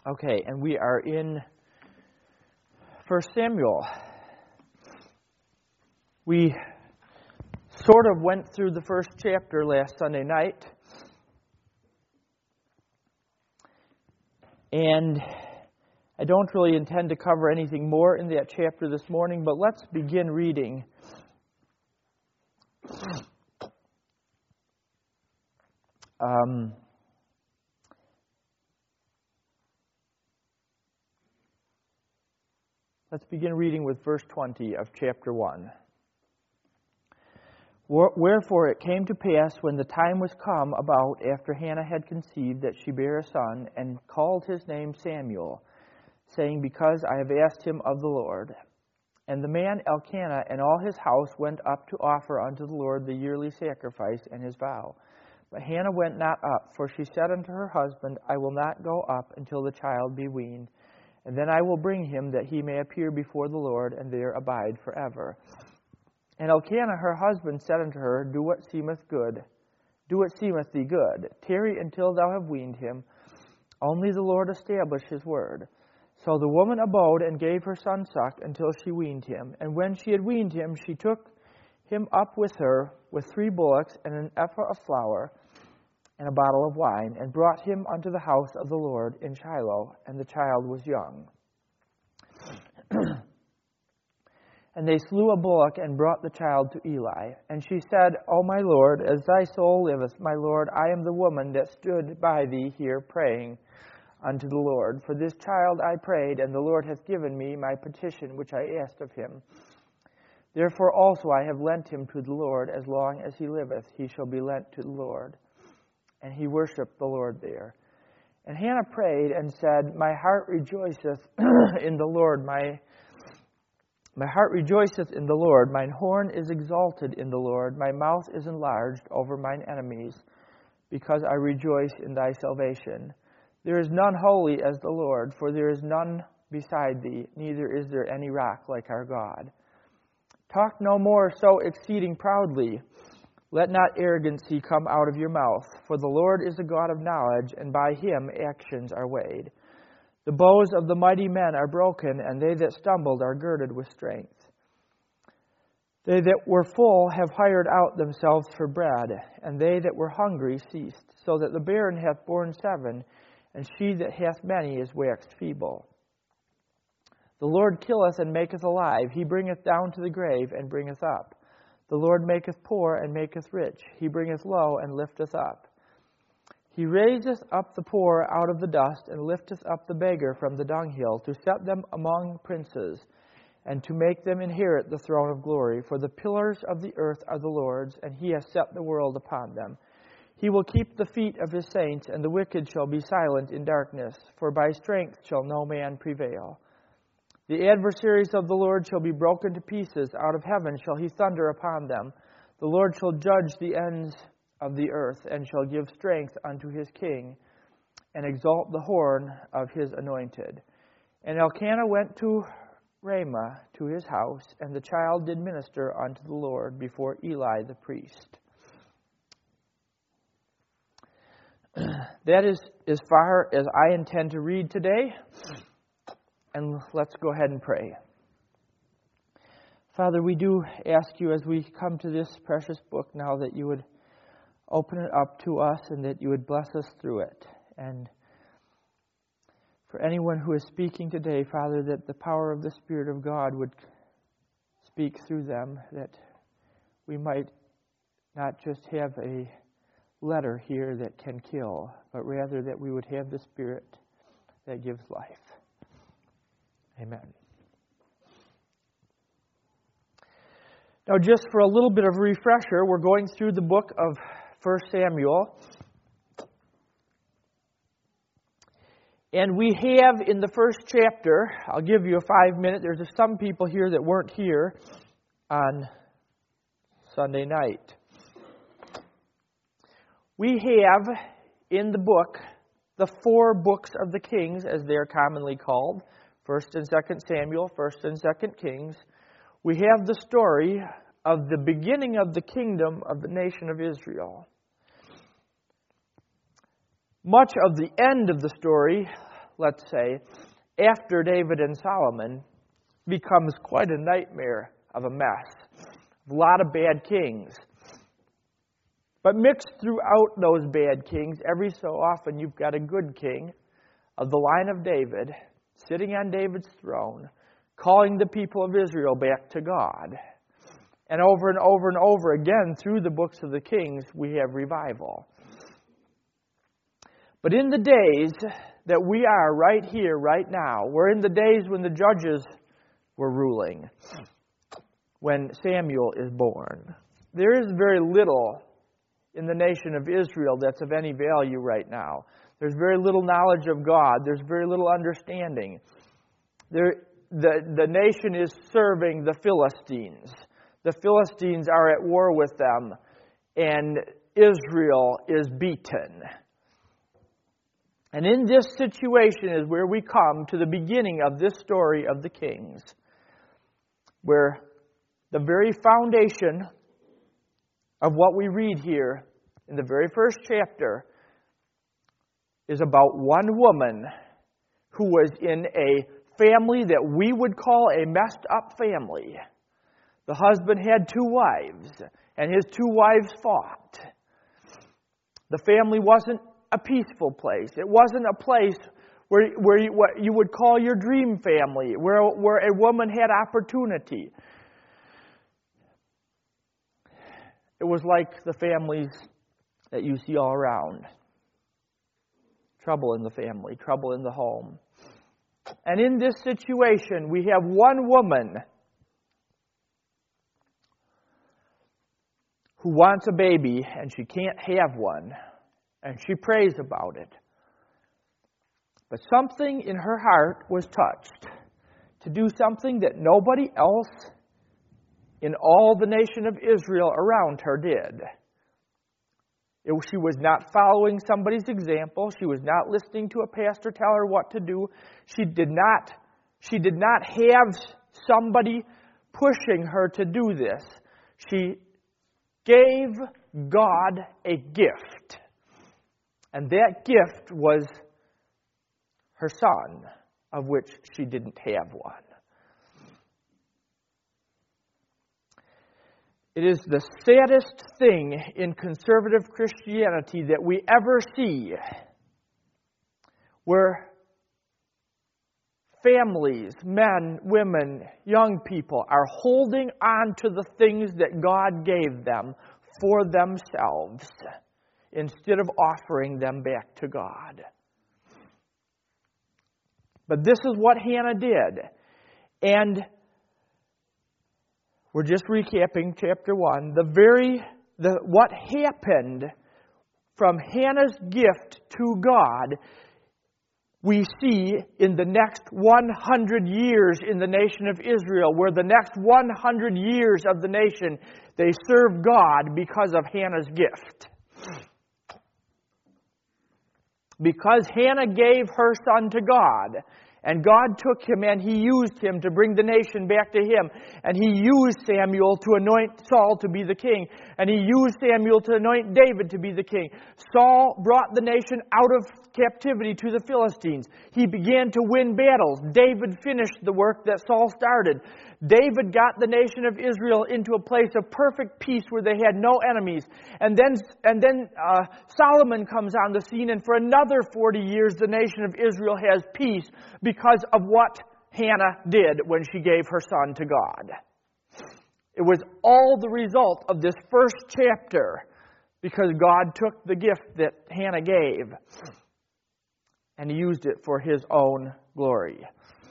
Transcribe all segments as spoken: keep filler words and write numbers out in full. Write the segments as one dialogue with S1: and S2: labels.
S1: Okay, and we are in First Samuel. We sort of went through the first chapter last Sunday night. And I don't really intend to cover anything more in that chapter this morning, but let's begin reading. Um, let's begin reading with verse twenty of chapter one. Wherefore it came to pass, when the time was come about after Hannah had conceived, that she bare a son, and called his name Samuel, saying, Because I have asked him of the Lord. And the man Elkanah and all his house went up to offer unto the Lord the yearly sacrifice and his vow. But Hannah went not up, for she said unto her husband, I will not go up until the child be weaned, and then I will bring him, that he may appear before the Lord, and there abide forever. And Elkanah her husband said unto her, Do what seemeth good, do what seemeth thee good. Tarry until thou have weaned him. Only the Lord establish his word. So the woman abode and gave her son suck until she weaned him. And when she had weaned him, she took him up with her with three bullocks and an ephah of flour and a bottle of wine, and brought him unto the house of the Lord in Shiloh, and the child was young. And they slew a bullock and brought the child to Eli. And she said, O my Lord, as thy soul liveth, my Lord, I am the woman that stood by thee here praying unto the Lord. For this child I prayed, and the Lord hath given me my petition which I asked of him. Therefore also I have lent him to the Lord. As long as he liveth, he shall be lent to the Lord. And he worshipped the Lord there. And Hannah prayed and said, My heart rejoiceth in the Lord, my My heart rejoiceth in the Lord, mine horn is exalted in the Lord, my mouth is enlarged over mine enemies, because I rejoice in thy salvation. There is none holy as the Lord, for there is none beside thee, neither is there any rock like our God. Talk no more so exceeding proudly. Let not arrogancy come out of your mouth, for the Lord is a God of knowledge, and by him actions are weighed. The bows of the mighty men are broken, and they that stumbled are girded with strength. They that were full have hired out themselves for bread, and they that were hungry ceased, so that the barren hath borne seven, and she that hath many is waxed feeble. The Lord killeth and maketh alive, he bringeth down to the grave and bringeth up. The Lord maketh poor and maketh rich, he bringeth low and lifteth up. He raiseth up the poor out of the dust, and lifteth up the beggar from the dunghill, to set them among princes, and to make them inherit the throne of glory. For the pillars of the earth are the Lord's, and he hath set the world upon them. He will keep the feet of his saints, and the wicked shall be silent in darkness, for by strength shall no man prevail. The adversaries of the Lord shall be broken to pieces, out of heaven shall he thunder upon them. The Lord shall judge the ends of the earth, and shall give strength unto his king, and exalt the horn of his anointed. And Elkanah went to Ramah to his house, and the child did minister unto the Lord before Eli the priest. That is as far as I intend to read today, and let's go ahead and pray. Father, we do ask you as we come to this precious book now that you would open it up to us, and that you would bless us through it. And for anyone who is speaking today, Father, that the power of the Spirit of God would speak through them, that we might not just have a letter here that can kill, but rather that we would have the Spirit that gives life. Amen. Now, just for a little bit of a refresher, we're going through the book of First Samuel. And we have in the first chapter, I'll give you a five minute, there's some people here that weren't here on Sunday night. We have in the book the four books of the Kings, as they are commonly called, First and Second Samuel, First and Second Kings. We have the story of the beginning of the kingdom of the nation of Israel. Much of the end of the story let's say, after David and Solomon becomes quite a nightmare of a mess. A lot of bad kings. But mixed throughout those bad kings, every so often you've got a good king of the line of David, sitting on David's throne, calling the people of Israel back to God. And over and over and over again, through the books of the kings, we have revival. But in the days that we are right here, right now, we're in the days when the judges were ruling, when Samuel is born. There is very little in the nation of Israel that's of any value right now. There's very little knowledge of God. There's very little understanding. There, the, the nation is serving the Philistines. The Philistines are at war with them, and Israel is beaten. And in this situation is where we come to the beginning of this story of the kings, where the very foundation of what we read here in the very first chapter is about one woman who was in a family that we would call a messed up family. The husband had two wives, and his two wives fought. The family wasn't a peaceful place. It wasn't a place where, where you, what you would call your dream family, where, where a woman had opportunity. It was like the families that you see all around. Trouble in the family, trouble in the home. And in this situation, we have one woman who wants a baby, and she can't have one, and she prays about it. But something in her heart was touched to do something that nobody else in all the nation of Israel around her did. It, she was not following somebody's example. She was not listening to a pastor tell her what to do. She did not, she did not have somebody pushing her to do this. She gave God a gift. And that gift was her son, of which she didn't have one. It is the saddest thing in conservative Christianity that we ever see, where families, men, women, young people are holding on to the things that God gave them for themselves instead of offering them back to God. But this is what Hannah did. And we're just recapping chapter one. The very, the, what happened from Hannah's gift to God, we see in the next one hundred years in the nation of Israel, where the next one hundred years of the nation, they serve God because of Hannah's gift. Because Hannah gave her son to God, and God took him and He used him to bring the nation back to Him. And He used Samuel to anoint Saul to be the king. And He used Samuel to anoint David to be the king. Saul brought the nation out of captivity to the Philistines. He began to win battles. David finished the work that Saul started. David got the nation of Israel into a place of perfect peace where they had no enemies. And then, and then uh, Solomon comes on the scene, and for another forty years the nation of Israel has peace because of what Hannah did when she gave her son to God. It was all the result of this first chapter, because God took the gift that Hannah gave and He used it for His own glory.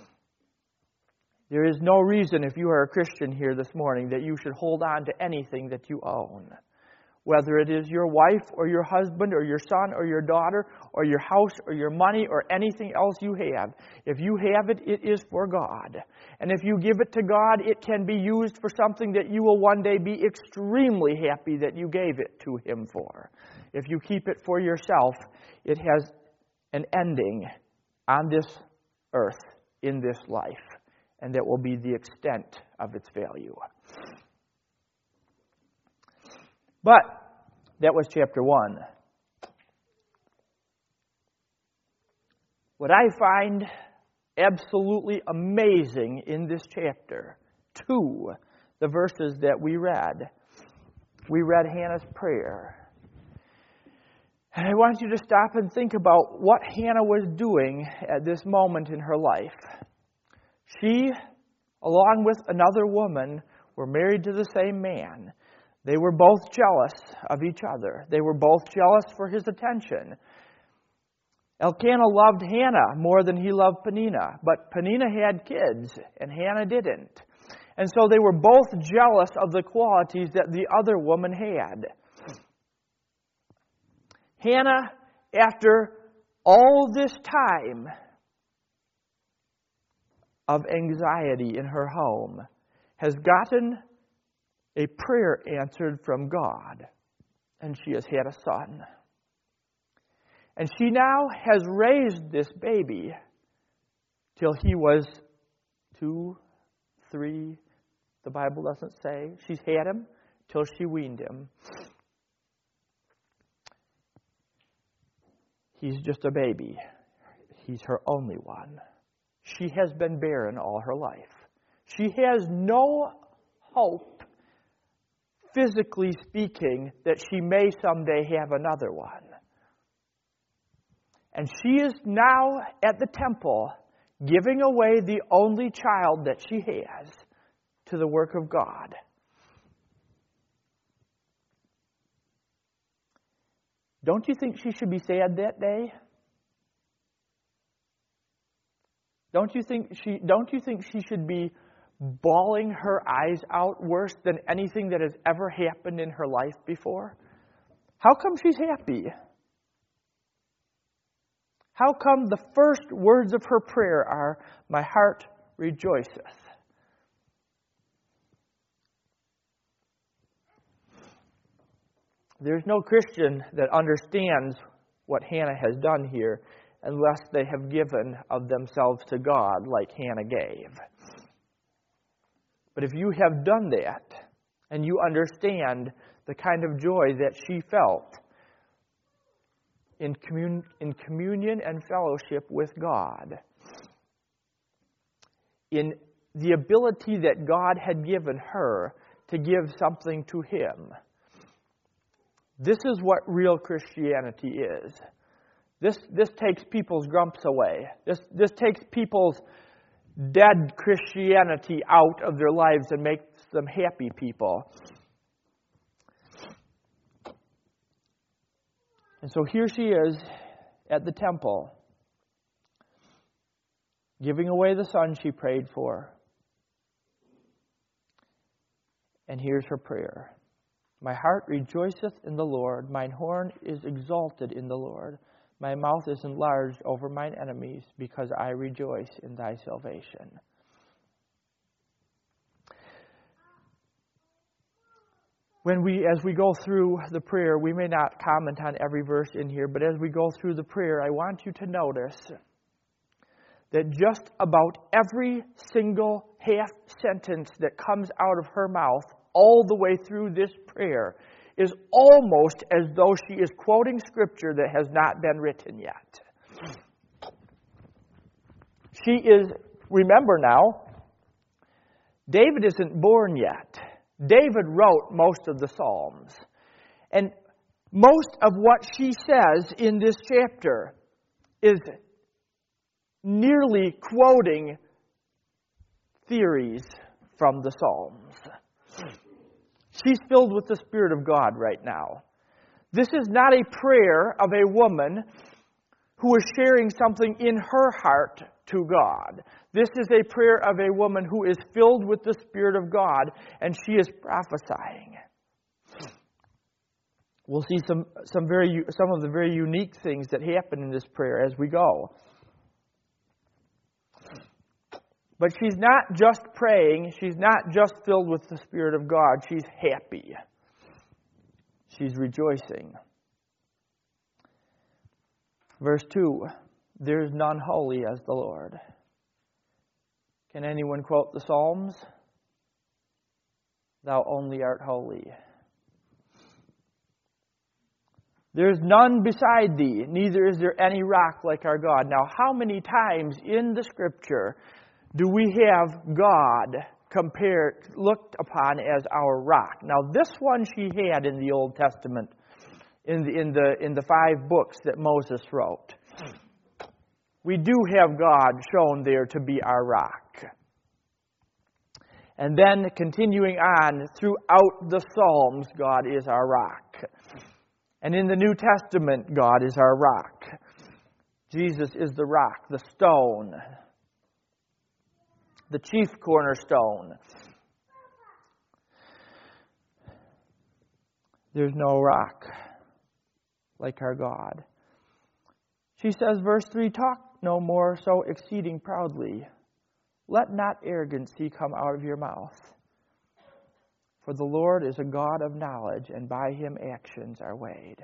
S1: There is no reason, if you are a Christian here this morning, that you should hold on to anything that you own. Whether it is your wife or your husband or your son or your daughter or your house or your money or anything else you have. If you have it, it is for God. And if you give it to God, it can be used for something that you will one day be extremely happy that you gave it to Him for. If you keep it for yourself, it has an ending on this earth, in this life. And that will be the extent of its value. But that was chapter one. What I find absolutely amazing in this chapter, two, the verses that we read, we read Hannah's prayer. And I want you to stop and think about what Hannah was doing at this moment in her life. She, along with another woman, were married to the same man. They were both jealous of each other. They were both jealous for his attention. Elkanah loved Hannah more than he loved Peninnah, but Peninnah had kids and Hannah didn't. And so they were both jealous of the qualities that the other woman had. Hannah, after all this time of anxiety in her home, has gotten a prayer answered from God, and she has had a son. And she now has raised this baby till he was two, three, the Bible doesn't say. She's had him till she weaned him. He's just a baby. He's her only one. She has been barren all her life. She has no hope, physically speaking, that she may someday have another one. And she is now at the temple giving away the only child that she has to the work of God. Don't you think she should be sad that day? Don't you think she don't you think she should be bawling her eyes out worse than anything that has ever happened in her life before? How come she's happy? How come the first words of her prayer are, "My heart rejoiceth"? There's no Christian that understands what Hannah has done here unless they have given of themselves to God like Hannah gave. But if you have done that, and you understand the kind of joy that she felt in, commun- in communion and fellowship with God, in the ability that God had given her to give something to Him, this is what real Christianity is. This, this takes people's grumps away. This, this takes people's dead Christianity out of their lives and makes them happy people. And so here she is at the temple, giving away the son she prayed for. And here's her prayer. My heart rejoiceth in the Lord. Mine horn is exalted in the Lord. My mouth is enlarged over mine enemies, because I rejoice in thy salvation. When we, as we go through the prayer, we may not comment on every verse in here, but as we go through the prayer, I want you to notice that just about every single half sentence that comes out of her mouth all the way through this prayer is almost as though she is quoting scripture that has not been written yet. She is, remember now, David isn't born yet. David wrote most of the Psalms. And most of what she says in this chapter is nearly quoting theories from the Psalms. She's filled with the Spirit of God right now. This is not a prayer of a woman who is sharing something in her heart to God. This is a prayer of a woman who is filled with the Spirit of God, and she is prophesying. We'll see some, some, very, some of the very unique things that happen in this prayer as we go. But she's not just praying. She's not just filled with the Spirit of God. She's happy. She's rejoicing. Verse two, there is none holy as the Lord. Can anyone quote the Psalms? Thou only art holy. There's none beside thee, neither is there any rock like our God. Now, how many times in the Scripture do we have God compared, looked upon as our rock? Now, this one she had in the Old Testament, in the, in the, in the five books that Moses wrote. We do have God shown there to be our rock. And then continuing on, throughout the Psalms, God is our rock. And in the New Testament, God is our rock. Jesus is the rock, the stone, the chief cornerstone. There's no rock like our God. She says, verse three, talk no more so exceeding proudly. Let not arrogancy come out of your mouth. For the Lord is a God of knowledge, and by Him actions are weighed.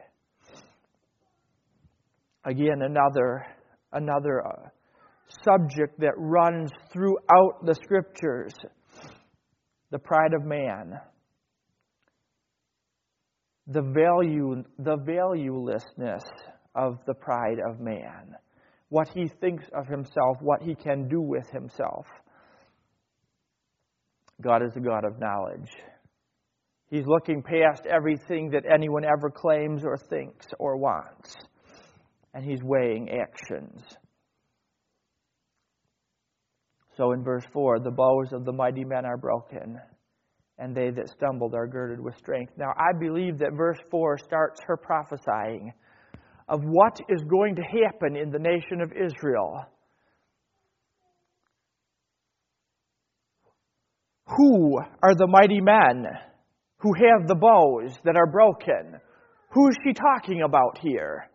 S1: Again, another, another uh, subject that runs throughout the Scriptures. The pride of man. The value, the valuelessness of the pride of man. What he thinks of himself, what he can do with himself. God is a God of knowledge. He's looking past everything that anyone ever claims or thinks or wants. And He's weighing actions. So in verse four, the bows of the mighty men are broken, and they that stumbled are girded with strength. Now I believe that verse four starts her prophesying of what is going to happen in the nation of Israel. Who are the mighty men who have the bows that are broken? Who is she talking about here?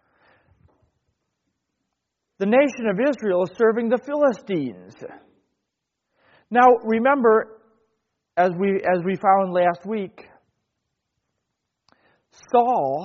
S1: The nation of Israel is serving the Philistines. Now, remember, as we as we found last week, Saul.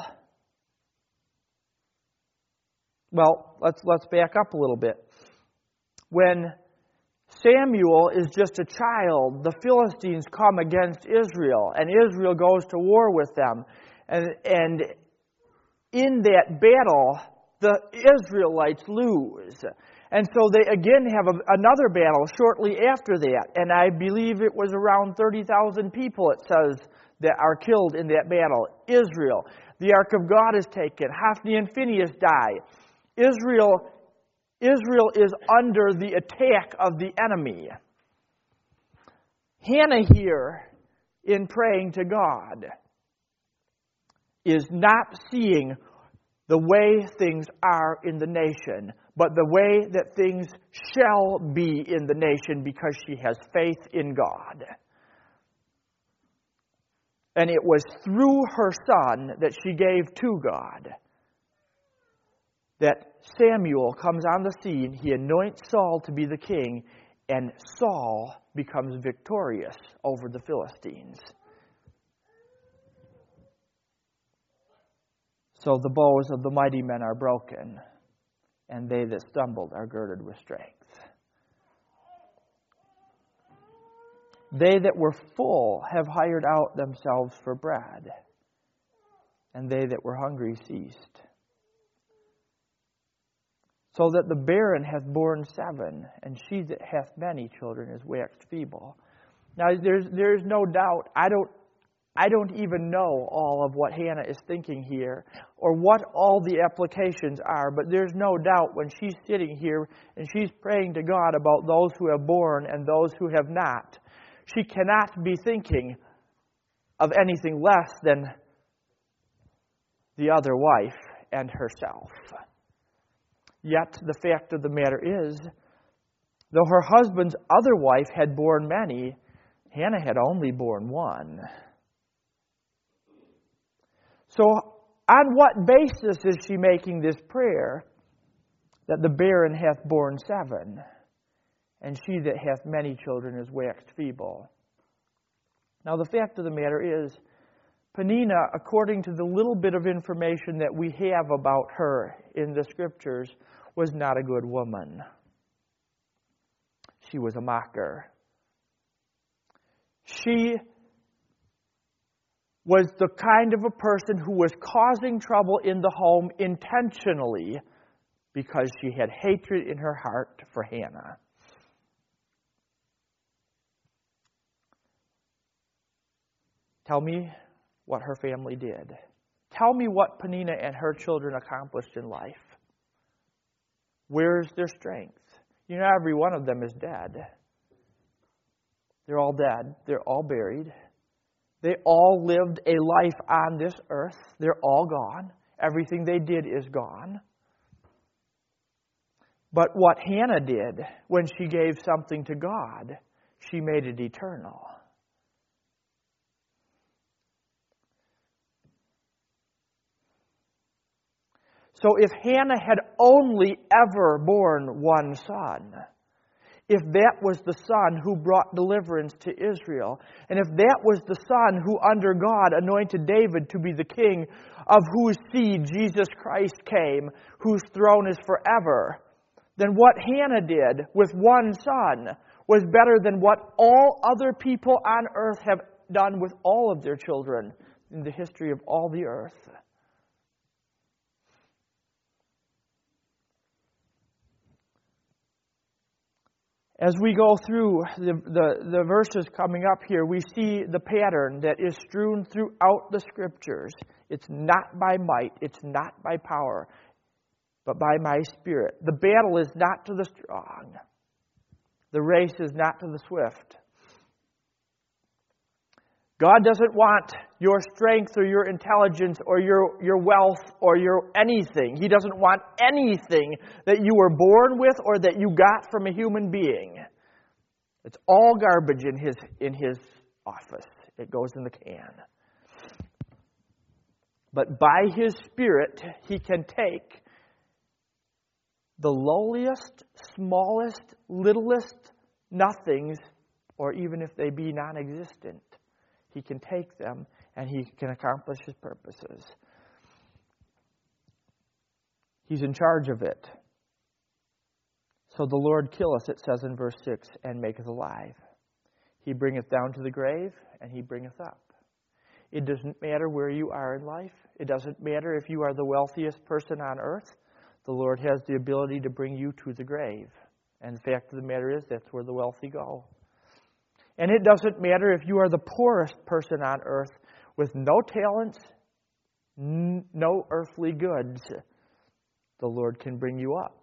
S1: Well, let's let's back up a little bit. When Samuel is just a child, the Philistines come against Israel, and Israel goes to war with them. And, and in that battle, the Israelites lose. And so they again have a, another battle shortly after that. And I believe it was around thirty thousand people, it says, that are killed in that battle. Israel. The Ark of God is taken. Hophni and Phinehas die. Israel Israel is under the attack of the enemy. Hannah here, in praying to God, is not seeing the way things are in the nation, but the way that things shall be in the nation because she has faith in God. And it was through her son that she gave to God that Samuel comes on the scene. He anoints Saul to be the king, and Saul becomes victorious over the Philistines. So the bows of the mighty men are broken, and they that stumbled are girded with strength. They that were full have hired out themselves for bread, and they that were hungry ceased. So that the barren hath borne seven, and she that hath many children is waxed feeble. Now there's there's no doubt, I don't I don't even know all of what Hannah is thinking here, or what all the applications are, but there's no doubt when she's sitting here and she's praying to God about those who have borne and those who have not, she cannot be thinking of anything less than the other wife and herself. Yet the fact of the matter is, though her husband's other wife had borne many, Hannah had only borne one. So on what basis is she making this prayer that the barren hath borne seven, and she that hath many children is waxed feeble? Now the fact of the matter is, Peninnah, according to the little bit of information that we have about her in the Scriptures, was not a good woman. She was a mocker. She was the kind of a person who was causing trouble in the home intentionally because she had hatred in her heart for Hannah. Tell me what her family did. Tell me what Peninnah and her children accomplished in life. Where's their strength? You know, every one of them is dead. They're all dead. They're all buried. They all lived a life on this earth. They're all gone. Everything they did is gone. But what Hannah did when she gave something to God, she made it eternal. So if Hannah had only ever borne one son, if that was the son who brought deliverance to Israel, and if that was the son who under God anointed David to be the king, of whose seed Jesus Christ came, whose throne is forever, then what Hannah did with one son was better than what all other people on earth have done with all of their children in the history of all the earth. As we go through the, the, the verses coming up here, we see the pattern that is strewn throughout the Scriptures. It's not by might, it's not by power, but by my Spirit. The battle is not to the strong. The race is not to the swift. God doesn't want your strength or your intelligence or your, your wealth or your anything. He doesn't want anything that you were born with or that you got from a human being. It's all garbage in his, in his office. It goes in the can. But by His Spirit, He can take the lowliest, smallest, littlest nothings, or even if they be non-existent, He can take them and He can accomplish His purposes. He's in charge of it. So the Lord killeth, it says in verse six, and maketh alive. He bringeth down to the grave, and He bringeth up. It doesn't matter where you are in life. It doesn't matter if you are the wealthiest person on earth. The Lord has the ability to bring you to the grave. And the fact of the matter is, that's where the wealthy go. And it doesn't matter if you are the poorest person on earth with no talents, n- no earthly goods. The Lord can bring you up.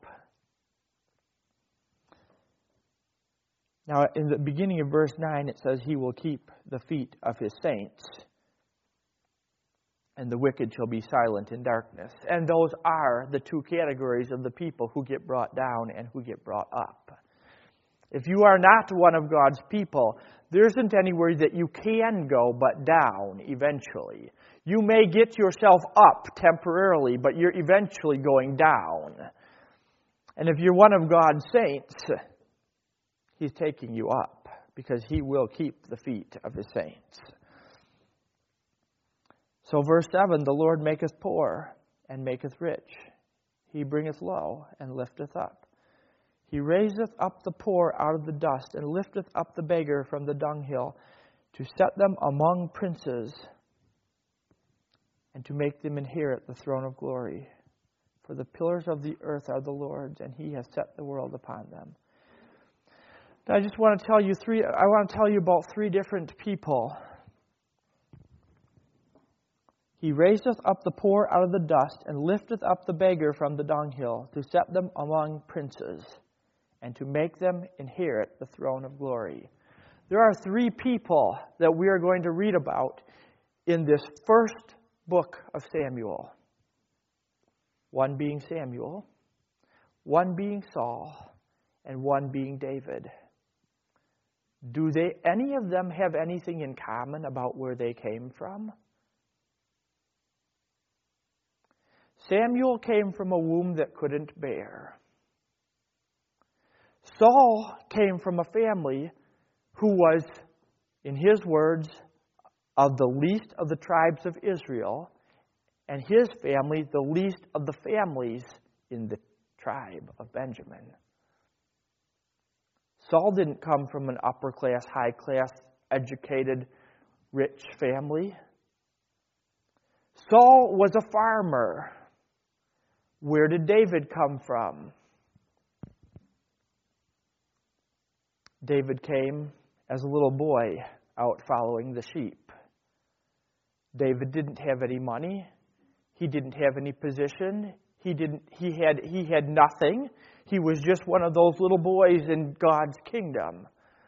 S1: Now, in the beginning of verse nine, it says, He will keep the feet of His saints, and the wicked shall be silent in darkness. And those are the two categories of the people who get brought down and who get brought up. If you are not one of God's people, there isn't anywhere that you can go but down eventually. You may get yourself up temporarily, but you're eventually going down. And if you're one of God's saints, He's taking you up because He will keep the feet of His saints. So verse seven, the Lord maketh poor and maketh rich. He bringeth low and lifteth up. He raiseth up the poor out of the dust, and lifteth up the beggar from the dunghill, to set them among princes, and to make them inherit the throne of glory. For the pillars of the earth are the Lord's, and He has set the world upon them. Now, I just want to tell you three. I want to tell you about three different people. He raiseth up the poor out of the dust, and lifteth up the beggar from the dunghill, to set them among princes, and to make them inherit the throne of glory. There are three people that we are going to read about in this first book of Samuel. One being Samuel, one being Saul, and one being David. Do they, any of them have anything in common about where they came from? Samuel came from a womb that couldn't bear. Saul came from a family who was, in his words, of the least of the tribes of Israel, and his family, the least of the families in the tribe of Benjamin. Saul didn't come from an upper class, high class, educated, rich family. Saul was a farmer. Where did David come from? David came as a little boy out following the sheep. David didn't have any money. He didn't have any position. He didn't he had he had nothing. He was just one of those little boys in God's kingdom.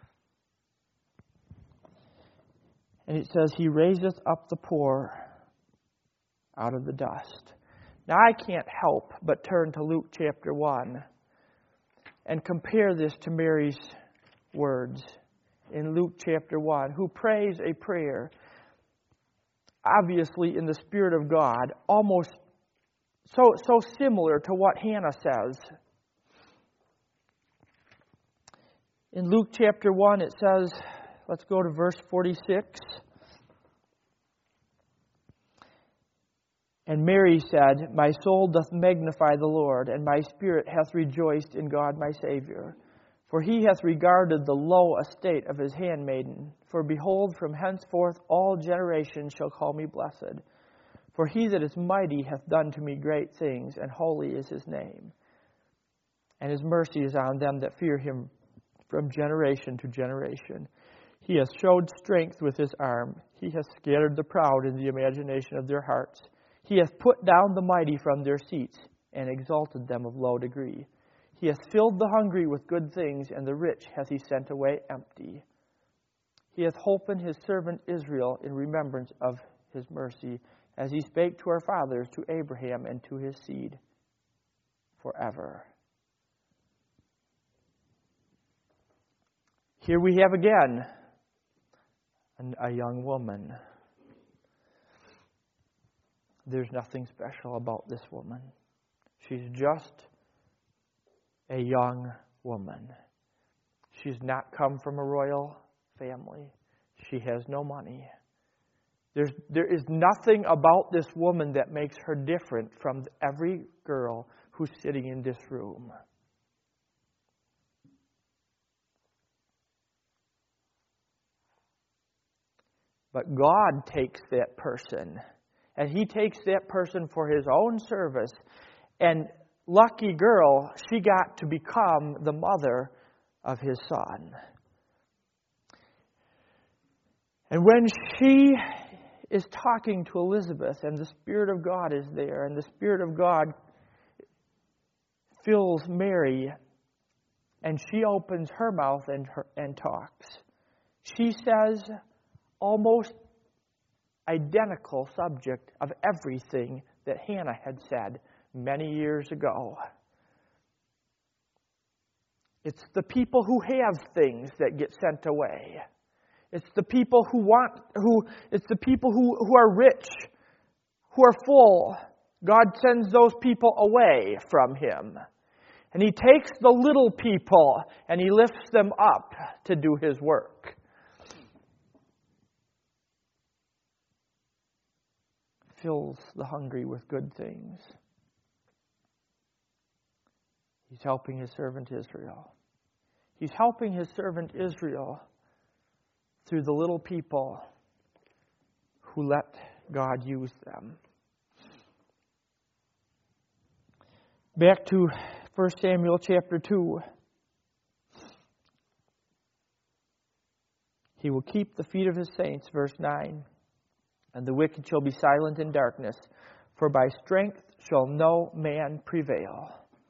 S1: And it says, He raiseth up the poor out of the dust. Now I can't help but turn to Luke chapter one and compare this to Mary's words in Luke chapter one, who prays a prayer, obviously in the Spirit of God, almost so, so similar to what Hannah says. In Luke chapter one it says, let's go to verse forty-six. And Mary said, My soul doth magnify the Lord, and my spirit hath rejoiced in God my Saviour. For he hath regarded the low estate of his handmaiden. For behold, from henceforth all generations shall call me blessed. For he that is mighty hath done to me great things, and holy is his name. And his mercy is on them that fear him from generation to generation. He hath showed strength with his arm. He hath scattered the proud in the imagination of their hearts. He hath put down the mighty from their seats, and exalted them of low degree. He hath filled the hungry with good things, and the rich hath he sent away empty. He hath holpen his servant Israel in remembrance of his mercy, as he spake to our fathers, to Abraham, and to his seed forever. Here we have again a young woman. There's nothing special about this woman. She's just a young woman. She's not come from a royal family. She has no money. There's, there is nothing about this woman that makes her different from every girl who's sitting in this room. But God takes that person, and He takes that person for His own service. And lucky girl, she got to become the mother of His Son. And when she is talking to Elizabeth, and the Spirit of God is there, and the Spirit of God fills Mary, and she opens her mouth and, her, and talks, she says almost identical subject of everything that Hannah had said many years ago. It's the people who have things that get sent away. It's the people who want, who, it's the people who, who are rich, who are full. God sends those people away from Him. And He takes the little people and He lifts them up to do His work. Fills the hungry with good things. He's helping His servant Israel. He's helping His servant Israel through the little people who let God use them. Back to First Samuel chapter two. He will keep the feet of His saints, verse nine. And the wicked shall be silent in darkness, for by strength shall no man prevail.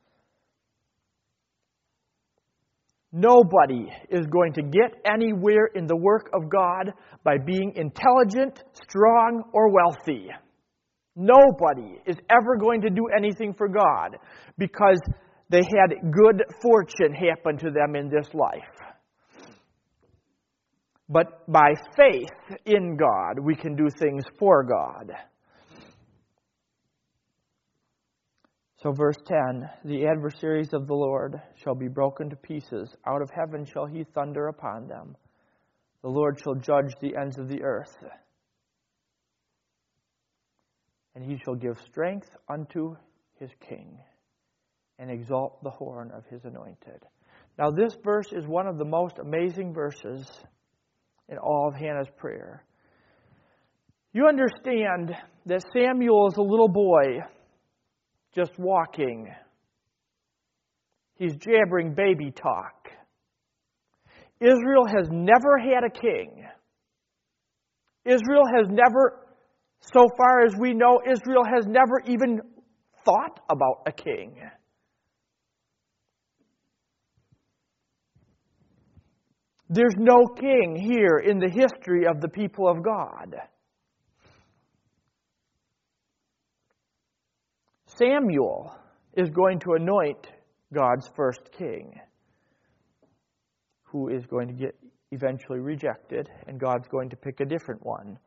S1: Nobody is going to get anywhere in the work of God by being intelligent, strong, or wealthy. Nobody is ever going to do anything for God because they had good fortune happen to them in this life. But by faith in God, we can do things for God. So verse ten, the adversaries of the Lord shall be broken to pieces. Out of heaven shall He thunder upon them. The Lord shall judge the ends of the earth. And He shall give strength unto His king, and exalt the horn of His anointed. Now this verse is one of the most amazing verses in all of Hannah's prayer. You understand that Samuel is a little boy just walking. He's jabbering baby talk. Israel has never had a king. Israel has never, so far as we know, Israel has never even thought about a king. There's no king here in the history of the people of God. Samuel is going to anoint God's first king, who is going to get eventually rejected, and God's going to pick a different one.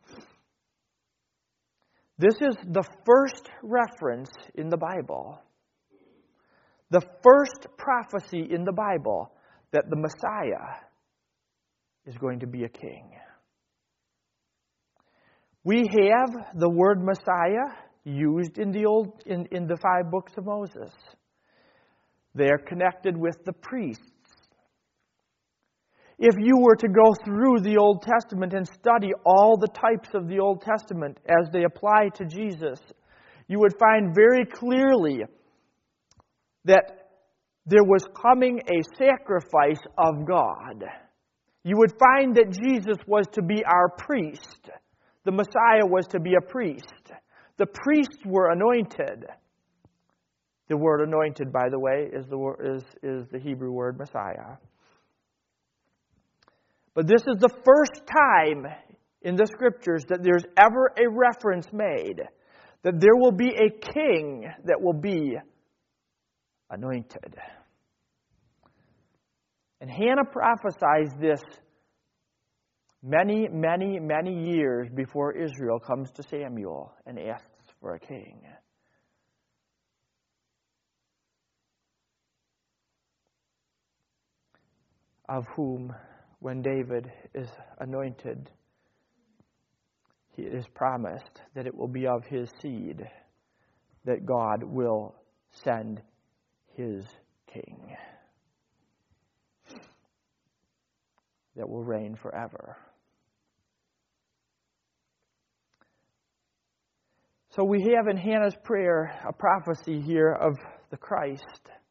S1: This is the first reference in the Bible, the first prophecy in the Bible that the Messiah is going to be a king. We have the word Messiah used in the old in, in the five books of Moses. They are connected with the priests. If you were to go through the Old Testament and study all the types of the Old Testament as they apply to Jesus, you would find very clearly that there was coming a sacrifice of God. You would find that Jesus was to be our priest. The Messiah was to be a priest. The priests were anointed. The word anointed, by the way, is the, is, is the Hebrew word Messiah. But this is the first time in the Scriptures that there's ever a reference made that there will be a king that will be anointed. And Hannah prophesies this many, many, many years before Israel comes to Samuel and asks for a king. Of whom, when David is anointed, it is promised that it will be of his seed that God will send his king that will reign forever. So we have in Hannah's prayer a prophecy here of the Christ,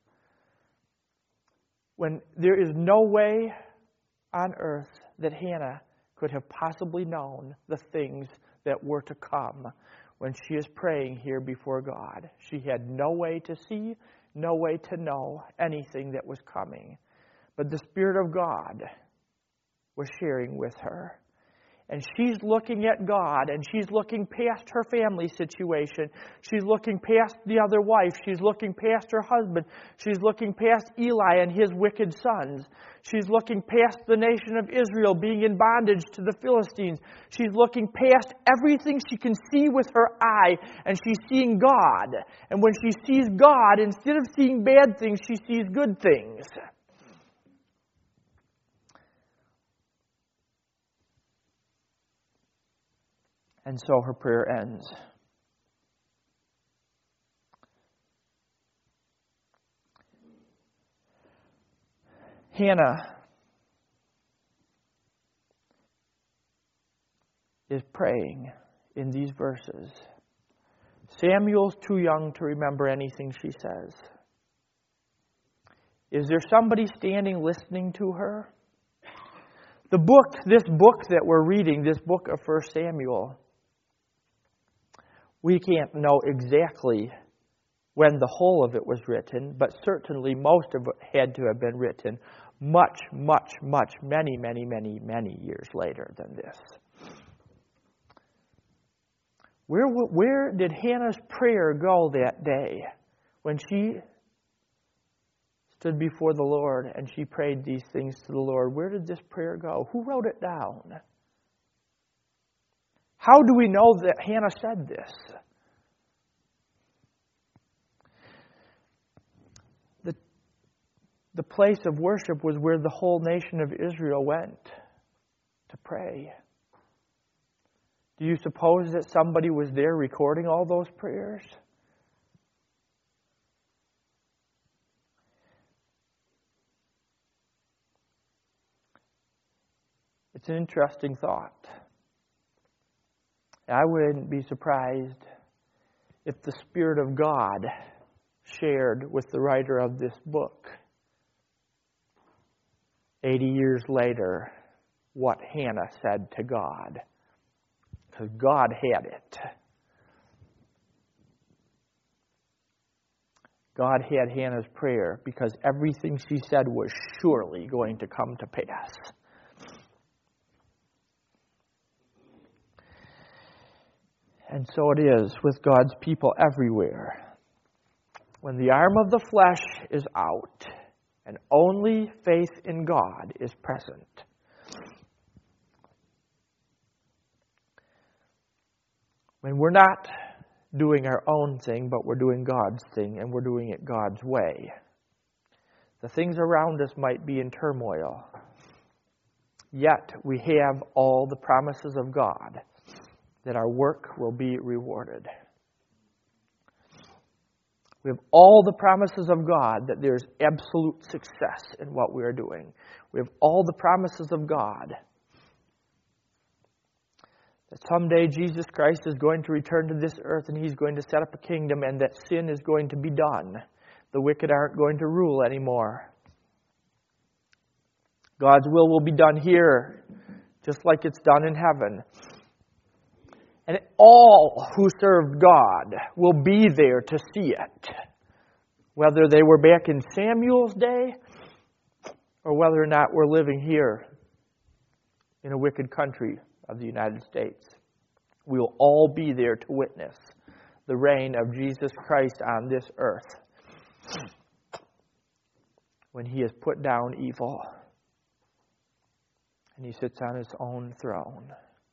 S1: when there is no way on earth that Hannah could have possibly known the things that were to come when she is praying here before God. She had no way to see, no way to know anything that was coming. But the Spirit of God was sharing with her. And she's looking at God, and she's looking past her family situation. She's looking past the other wife. She's looking past her husband. She's looking past Eli and his wicked sons. She's looking past the nation of Israel being in bondage to the Philistines. She's looking past everything she can see with her eye, and she's seeing God. And when she sees God, instead of seeing bad things, she sees good things. And so her prayer ends. Hannah is praying in these verses. Samuel's too young to remember anything she says. Is there somebody standing listening to her? The book, this book that we're reading, this book of First Samuel, we can't know exactly when the whole of it was written, but certainly most of it had to have been written much, much, much, many, many, many, many years later than this. Where, where did Hannah's prayer go that day when she stood before the Lord and she prayed these things to the Lord? Where did this prayer go? Who wrote it down? How do we know that Hannah said this? The, the place of worship was where the whole nation of Israel went to pray. Do you suppose that somebody was there recording all those prayers? It's an interesting thought. I wouldn't be surprised if the Spirit of God shared with the writer of this book eighty years later what Hannah said to God. Because God had it. God had Hannah's prayer because everything she said was surely going to come to pass. And so it is with God's people everywhere. When the arm of the flesh is out and only faith in God is present, when we're not doing our own thing, but we're doing God's thing, and we're doing it God's way, the things around us might be in turmoil, yet we have all the promises of God that our work will be rewarded. We have all the promises of God that there's absolute success in what we are doing. We have all the promises of God that someday Jesus Christ is going to return to this earth and He's going to set up a kingdom, and that sin is going to be done. The wicked aren't going to rule anymore. God's will will be done here just like it's done in heaven. And all who served God will be there to see it. Whether they were back in Samuel's day or whether or not we're living here in a wicked country of the United States. We will all be there to witness the reign of Jesus Christ on this earth when He has put down evil and He sits on His own throne.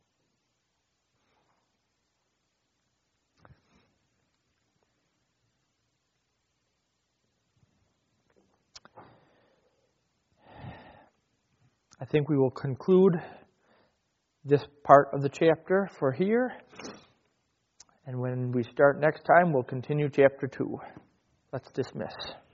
S1: I think we will conclude this part of the chapter for here. And when we start next time, we'll continue chapter two. Let's dismiss.